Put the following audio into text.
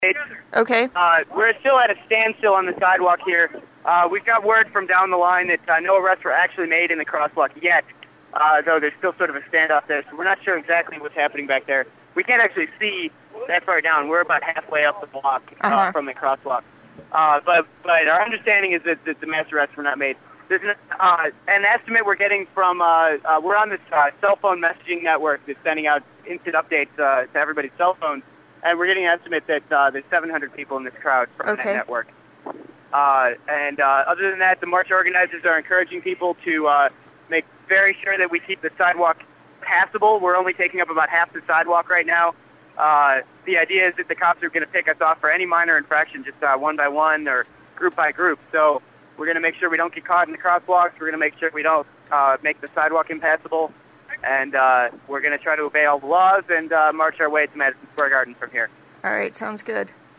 Okay. We're still at a standstill on the sidewalk here. We've got word from down the line that no arrests were actually made in the crosswalk yet, though there's still sort of a standoff there, so we're not sure exactly what's happening back there. We can't actually see that far down. We're about halfway up the block from the crosswalk. But our understanding is that the mass arrests were not made. There's an estimate we're getting from, we're on this cell phone messaging network that's sending out instant updates to everybody's cell phones, and we're getting an estimate that there's 700 people in this crowd from that network. And other than that, the march organizers are encouraging people to make very sure that we keep the sidewalk passable. We're only taking up about half the sidewalk right now. The idea is that the cops are going to pick us off for any minor infraction, just one by one or group by group. So we're going to make sure we don't get caught in the crosswalks. We're going to make sure we don't make the sidewalk impassable. And we're going to try to obey all the laws and march our way to Madison Square Garden from here. All right, sounds good.